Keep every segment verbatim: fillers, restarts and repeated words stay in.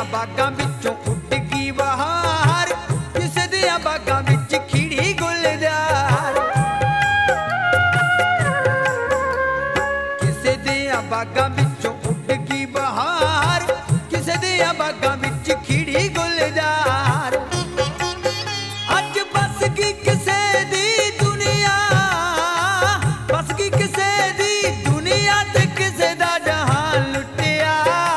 दियां बागां विचों उड़ गई बहार, किसे दियां बागां विच खिड़ी गुलजार, किसे दियां बागां विचों उड़ गई बहार, किसे दियां बागां विच खिड़ी गुलजार। अज बस गई किसे दी दुनिया, बस गई किसे दी दुनिया ते किसे दा जहान लुटिया।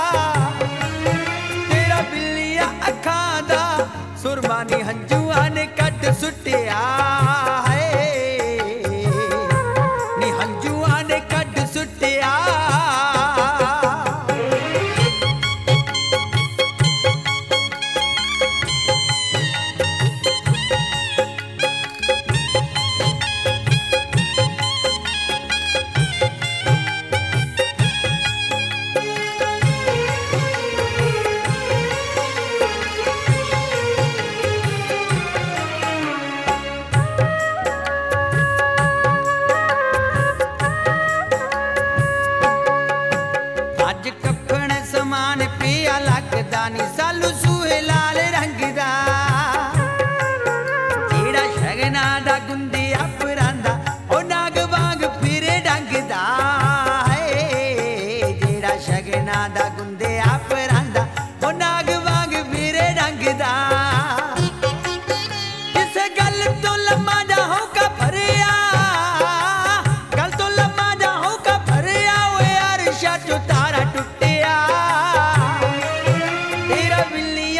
तेरा बिल्लिया अखां दा सुरमा नी हंजुआं ने कट सुटिया है, नी हंजुआं ने कट सुटिया। अज कफन समान पिया लगदा नी सालू सूहे लाल रंग दा, जेड़ा शगना दा गुंदिया परांदा ओ नाग वांग फिरे डंगदा है, जेड़ा शगना दा गुंदिया परांदा ओ नाग वांग फिरे डंगदा। किसे गल तो लम्मा जा होका भरिया, गल तो लम्मा जा होका भरिया, ओए अरशा चो तारा टुटिया। तेरा बिल्ली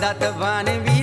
ਦਾ ਤੂਫਾਨ ਵੀ